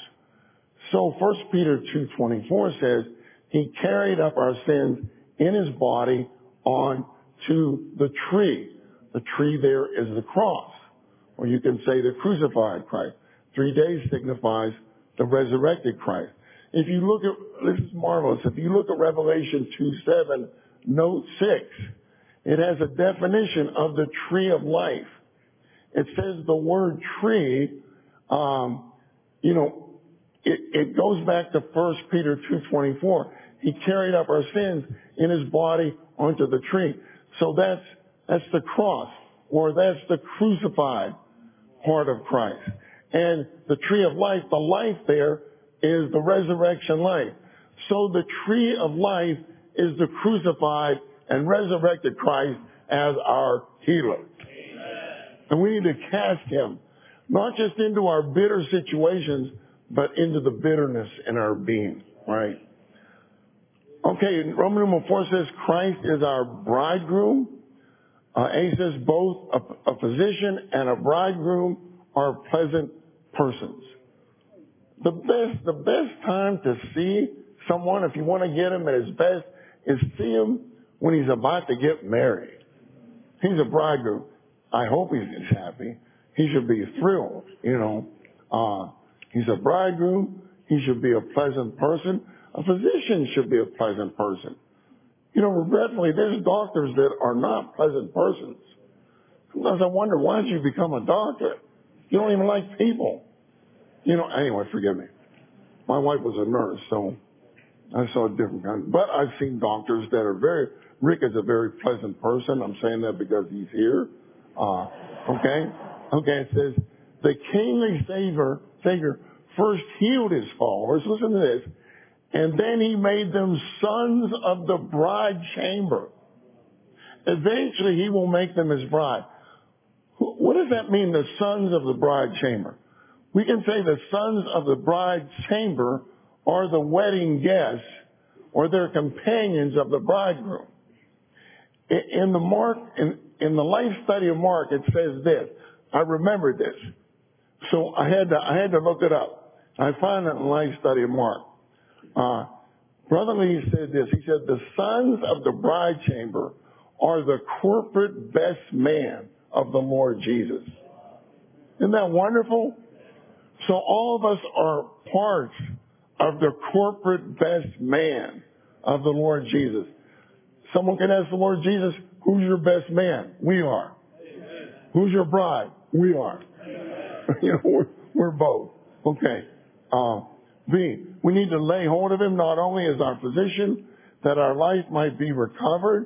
So First Peter two twenty-four says, he carried up our sins in his body on to the tree. The tree there is the cross. Or you can say the crucified Christ. Three days signifies the resurrected Christ. If you look at, this is marvelous, if you look at Revelation two seven, note six, it has a definition of the tree of life. It says the word tree, um, you know, it, it goes back to First Peter two twenty-four. He carried up our sins in his body onto the tree. So that's, that's the cross, or that's the crucified part of Christ. And the tree of life, the life there is the resurrection life. So the tree of life is the crucified and resurrected Christ as our healer. Amen. And we need to cast him, not just into our bitter situations, but into the bitterness in our being, right? Okay, Roman numeral four says Christ is our bridegroom. Uh, A says both a, a physician and a bridegroom are pleasant persons. The best, the best time to see someone, if you want to get him at his best, is see him when he's about to get married. He's a bridegroom. I hope he's happy. He should be thrilled, you know. Uh, he's a bridegroom. He should be a pleasant person. A physician should be a pleasant person. You know, regretfully, there's doctors that are not pleasant persons. Sometimes I wonder, why did you become a doctor? You don't even like people. You know, anyway, forgive me. My wife was a nurse, so I saw a different kind. But I've seen doctors that are very, Rick is a very pleasant person. I'm saying that because he's here. Uh, okay? Okay, it says, the kingly Savior, Savior first healed his followers. Listen to this. And then he made them sons of the bride chamber. Eventually he will make them his bride. What does that mean, the sons of the bride chamber? We can say the sons of the bride chamber are the wedding guests or their companions of the bridegroom. In the Mark, in, in the life study of Mark, it says this. I remembered this. So I had to, I had to look it up. I found it in the life study of Mark. Uh, Brother Lee said this. He said, the sons of the bride chamber are the corporate best man of the Lord Jesus. Isn't that wonderful? So all of us are parts of the corporate best man of the Lord Jesus. Someone can ask the Lord Jesus, who's your best man? We are. Amen. Who's your bride? We are. You know, we're, we're both. Okay. Uh, B, we need to lay hold of him not only as our physician, that our life might be recovered.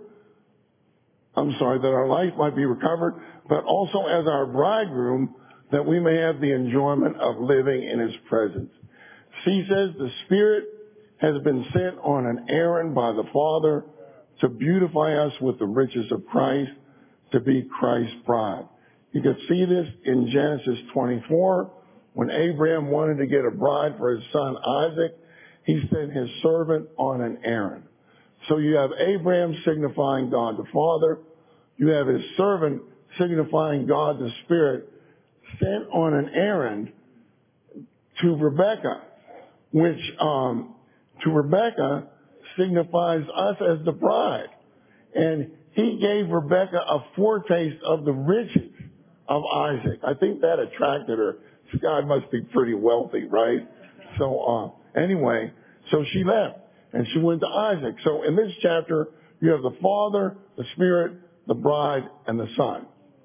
I'm sorry, that our life might be recovered, but also as our bridegroom, that we may have the enjoyment of living in his presence. C says the Spirit has been sent on an errand by the Father to beautify us with the riches of Christ, to be Christ's bride. You can see this in Genesis twenty-four. When Abraham wanted to get a bride for his son Isaac, he sent his servant on an errand. So you have Abraham signifying God the Father. You have his servant signifying God the Spirit sent on an errand to Rebekah, which um, to Rebekah signifies us as the bride. And he gave Rebekah a foretaste of the riches of Isaac. I think that attracted her. This guy must be pretty wealthy, right? So uh, anyway, so she left and she went to Isaac. So in this chapter, you have the Father, the Spirit, the bride, and the Son.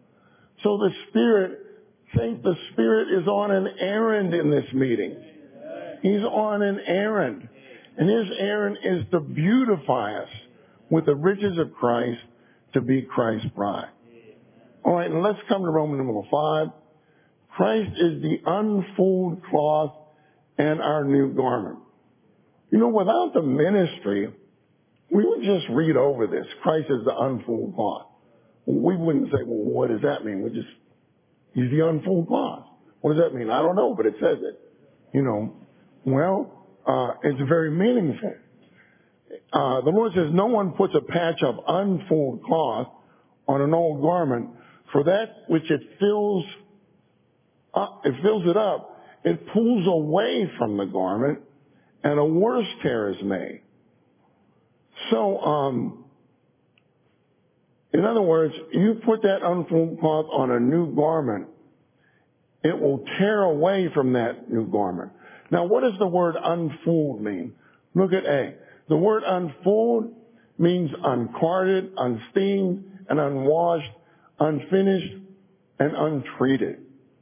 So the Spirit, think the Spirit is on an errand in this meeting. He's on an errand. And his errand is to beautify us with the riches of Christ to be Christ's bride. All right, and let's come to Roman numeral five. Christ is the unfolded cloth and our new garment. You know, without the ministry, we would just read over this. Christ is the unfolded cloth. We wouldn't say, well, what does that mean? We just, he's the unfolded cloth. What does that mean? I don't know, but it says it. You know, well, uh, it's very meaningful. Uh, the Lord says, no one puts a patch of unfolded cloth on an old garment, for that which it fills up, it fills it up, it pulls away from the garment, and a worse tear is made. So, um, in other words, you put that unfolded cloth on a new garment, it will tear away from that new garment. Now, what does the word unfold mean? Look at A. The word unfold means uncarded, unsteamed, and unwashed, unfinished, and untreated.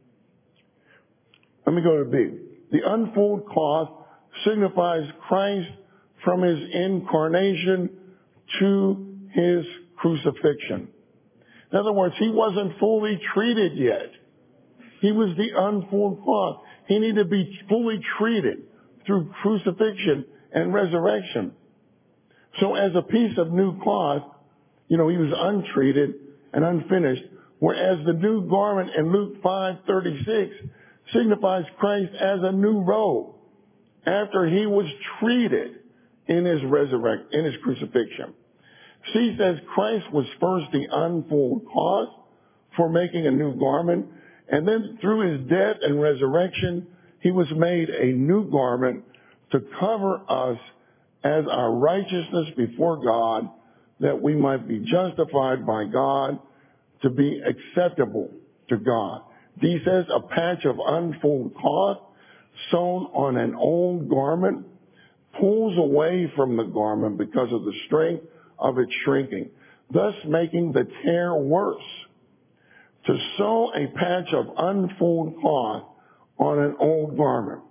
Let me go to B. The unfolded cloth signifies Christ from his incarnation to his crucifixion. In other words, he wasn't fully treated yet. He was the unfolded cloth. He needed to be fully treated through crucifixion and resurrection. So as a piece of new cloth, you know, he was untreated and unfinished, whereas the new garment in Luke five thirty-six signifies Christ as a new robe after he was treated in his resurrection, in his crucifixion. C says Christ was first the unfolded cloth for making a new garment, And then through his death and resurrection, he was made a new garment to cover us as our righteousness before God, that we might be justified by God, to be acceptable to God. D says a patch of unfolded cloth sewn on an old garment pulls away from the garment because of the strength of its shrinking, thus making the tear worse. To sew a patch of unfolded cloth on an old garment.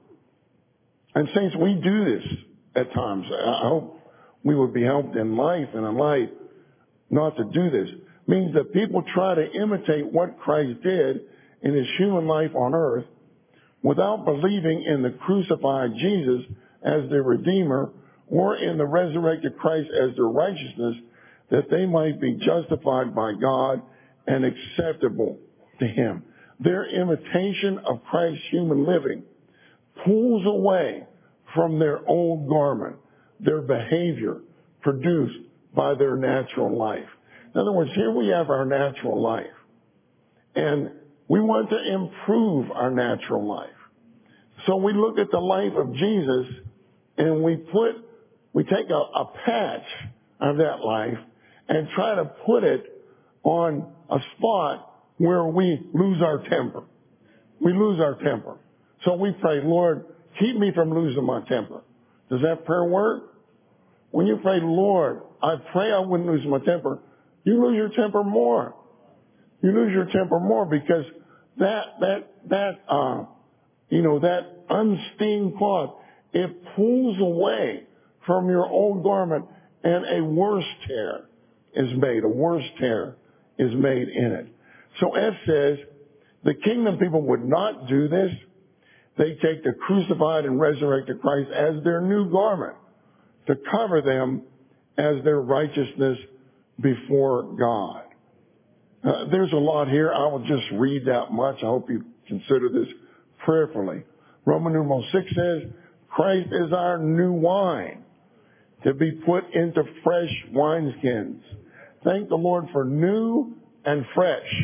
And saints, we do this at times. I hope we would be helped in life and in life not to do this. It means that people try to imitate what Christ did in his human life on earth without believing in the crucified Jesus as their Redeemer or in the resurrected Christ as their righteousness, that they might be justified by God and acceptable to him. Their imitation of Christ's human living pulls away from their old garment, their behavior produced by their natural life. In other words, here we have our natural life, and we want to improve our natural life. So we look at the life of Jesus, and we put, we take a, a patch of that life and try to put it on a spot where we lose our temper. We lose our temper. So we pray, Lord, keep me from losing my temper. Does that prayer work? When you pray, Lord, I pray I wouldn't lose my temper, you lose your temper more. You lose your temper more because that, that, that, uh, you know, that unstained cloth, it pulls away from your old garment and a worse tear is made. A worse tear is made in it. So F says, the kingdom people would not do this. They take the crucified and resurrected Christ as their new garment to cover them as their righteousness before God. Uh, there's a lot here. I will just read that much. I hope you consider this prayerfully. Roman numeral six says, Christ is our new wine to be put into fresh wineskins. Thank the Lord for new and fresh.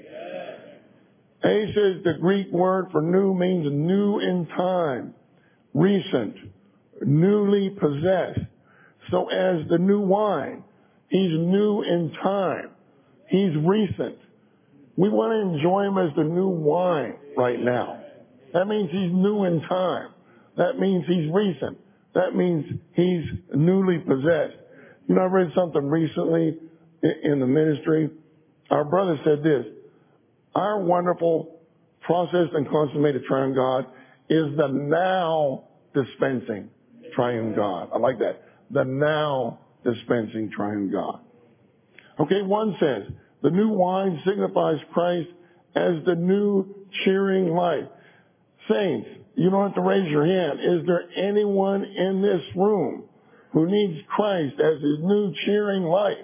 A says the Greek word for new means new in time, recent, newly possessed. So as the new wine, he's new in time. He's recent. We want to enjoy him as the new wine right now. That means he's new in time. That means he's recent. That means he's newly possessed. You know, I read something recently in the ministry. Our brother said this, our wonderful processed and consummated triune God is the now dispensing triune God. I like that. The now dispensing triune God. Okay, one says, the new wine signifies Christ as the new cheering life. Saints, you don't have to raise your hand. Is there anyone in this room who needs Christ as his new cheering life?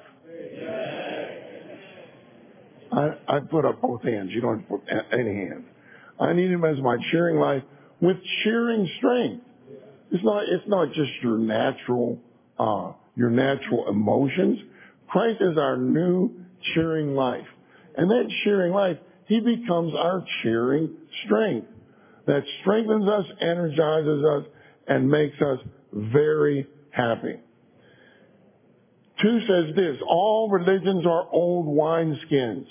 I, I put up both hands. You don't have to put any hands. I need him as my cheering life with cheering strength. It's not, it's not just your natural, uh, your natural emotions. Christ is our new cheering life. And that cheering life, he becomes our cheering strength. That strengthens us, energizes us, and makes us very happy. Two says this, all religions are old wineskins.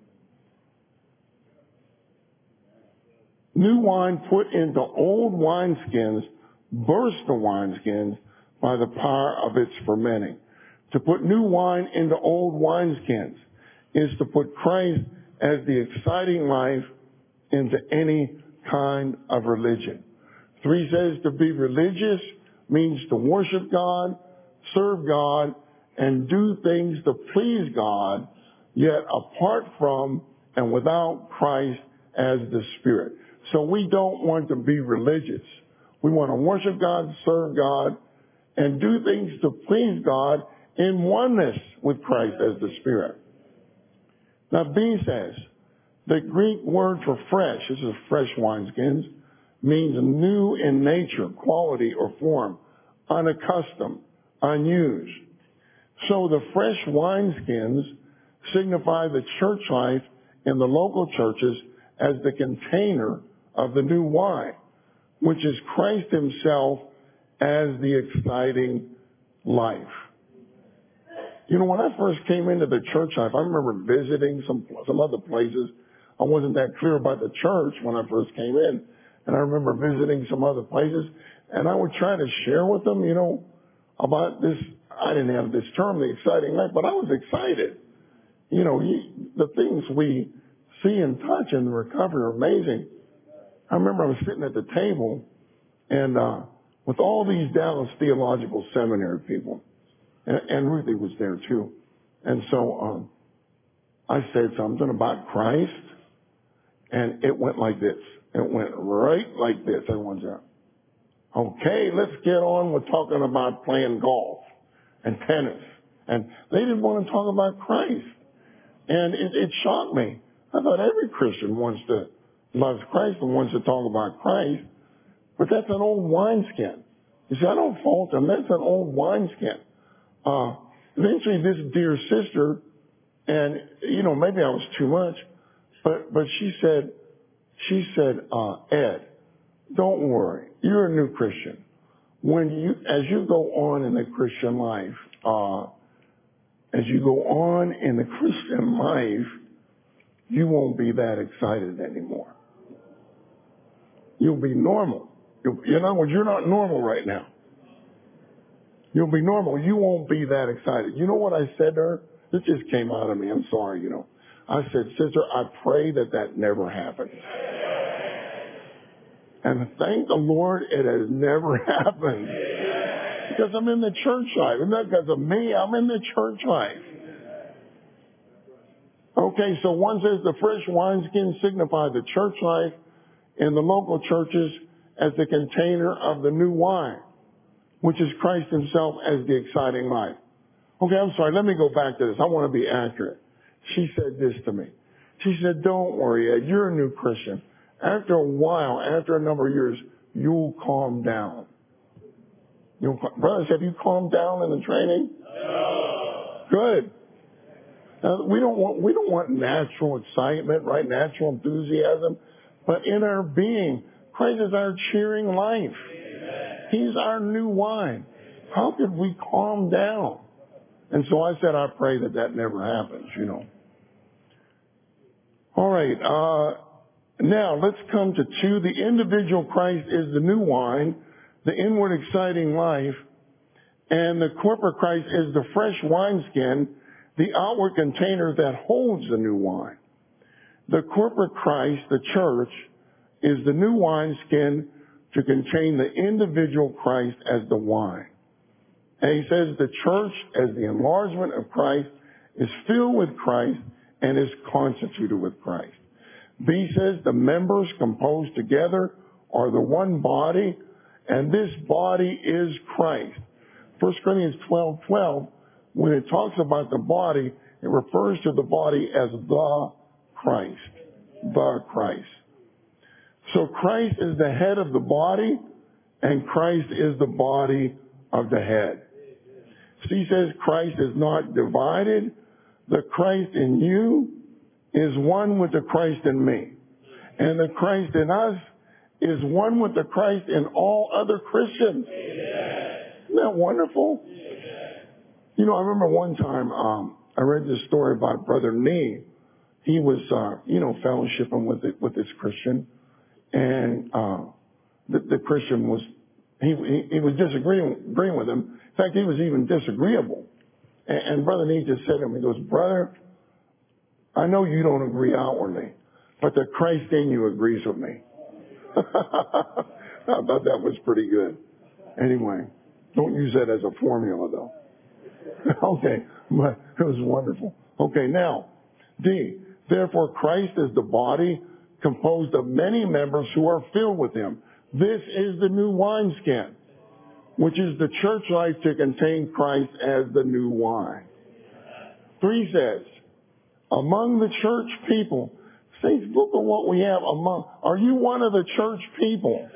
New wine put into old wineskins bursts the wineskins by the power of its fermenting. To put new wine into old wineskins is to put Christ as the exciting life into any kind of religion. Three says to be religious means to worship God, serve God, and do things to please God, yet apart from and without Christ as the Spirit. So we don't want to be religious. We want to worship God, serve God, and do things to please God in oneness with Christ as the Spirit. Now B says, the Greek word for fresh, this is fresh wineskins, means new in nature, quality, or form, unaccustomed, unused. So the fresh wineskins signify the church life in the local churches as the container of the new wine, which is Christ himself as the exciting life. You know, when I first came into the church life, I remember visiting some some other places. I wasn't that clear about the church when I first came in. And I remember visiting some other places, and I would try to share with them, you know, about this. I didn't have this term, the exciting life, but I was excited. You know, he, the things we see and touch in the recovery are amazing. I remember I was sitting at the table, and uh, with all these Dallas Theological Seminary people, and, and Ruthie was there too. And so um, I said something about Christ, and it went like this. It went right like this. Everyone's out. Okay, let's get on with talking about playing golf and tennis. And they didn't want to talk about Christ. And it, it shocked me. I thought every Christian wants to love Christ and wants to talk about Christ. But that's an old wineskin. You see, I don't fault them. That's an old wineskin. Uh, eventually this dear sister, and, you know, maybe I was too much, but, but she said, She said, uh, Ed, don't worry. You're a new Christian. When you, as you go on in the Christian life, uh, as you go on in the Christian life, you won't be that excited anymore. You'll be normal. You'll, in other words, you're not normal right now. You'll be normal. You won't be that excited. You know what I said to her? This just came out of me. I'm sorry, you know. I said, sister, I pray that that never happens. And thank the Lord it has never happened. Because I'm in the church life. And not because of me, I'm in the church life. Okay, so one says the fresh wineskin signify the church life in the local churches as the container of the new wine, which is Christ himself as the exciting life. Okay, I'm sorry, let me go back to this. I want to be accurate. She said this to me. She said, don't worry, Ed, you're a new Christian. After a while, after a number of years, you'll calm down. You'll, brothers, have you calmed down in the training? No. Good. Now, we don't want we don't want natural excitement, right? Natural enthusiasm, but in our being, Christ is our cheering life. Amen. He's our new wine. How could we calm down? And so I said, I pray that that never happens. You know. All right. Uh, Now, let's come to two. The individual Christ is the new wine, the inward exciting life, and the corporate Christ is the fresh wineskin, the outward container that holds the new wine. The corporate Christ, the church, is the new wineskin to contain the individual Christ as the wine. And he says the church, as the enlargement of Christ, is filled with Christ and is constituted with Christ. B says the members composed together are the one body, and this body is Christ. First Corinthians twelve twelve, when it talks about the body, it refers to the body as the Christ. The Christ. So Christ is the head of the body, and Christ is the body of the head. C says Christ is not divided. The Christ in you is one with the Christ in me. And the Christ in us is one with the Christ in all other Christians. Amen. Isn't that wonderful? Amen. You know, I remember one time um, I read this story about Brother Nee. He was, uh, you know, fellowshipping with it, with this Christian. And uh, the, the Christian was, he, he, he was disagreeing agreeing with him. In fact, he was even disagreeable. And, and Brother Nee just said to him, he goes, brother, I know you don't agree outwardly, but the Christ in you agrees with me. I thought that was pretty good. Anyway, don't use that as a formula, though. Okay, but it was wonderful. Okay, now, D, therefore Christ is the body composed of many members who are filled with him. This is the new wineskin, which is the church life to contain Christ as the new wine. Three says, among the church people, saints, look at what we have among. Are you one of the church people?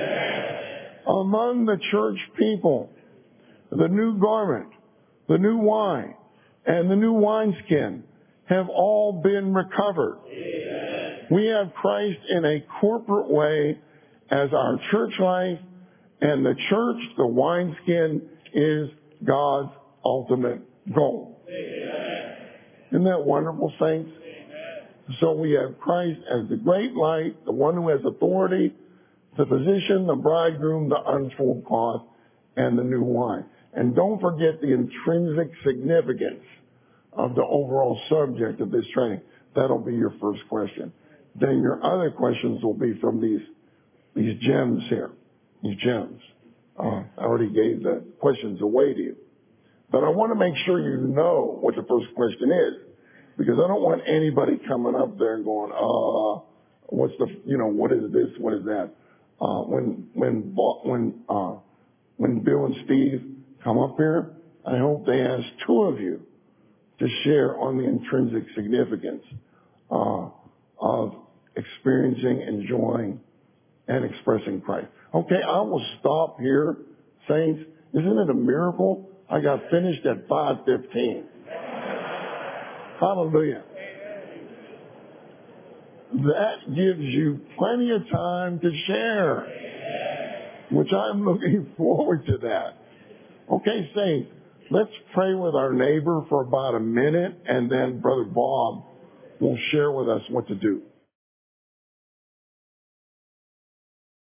Yes. Among the church people, the new garment, the new wine, and the new wineskin have all been recovered. Yes. We have Christ in a corporate way as our church life, and the church, the wineskin, is God's ultimate goal. Amen. Isn't that wonderful, saints? Amen. So we have Christ as the great light, the one who has authority, the physician, the bridegroom, the untold cause, and the new wine. And don't forget the intrinsic significance of the overall subject of this training. That'll be your first question. Then your other questions will be from these these gems here, these gems. Uh, I already gave the questions away to you. But I want to make sure you know what the first question is, because I don't want anybody coming up there and going, uh, what's the, you know, what is this, what is that? Uh, when, when, when, uh, when Bill and Steve come up here, I hope they ask two of you to share on the intrinsic significance, uh, of experiencing, enjoying, and expressing Christ. Okay, I will stop here, saints. Isn't it a miracle? I got finished at five fifteen. Hallelujah. That gives you plenty of time to share, which I'm looking forward to that. Okay, saints, let's pray with our neighbor for about a minute, and then Brother Bob will share with us what to do.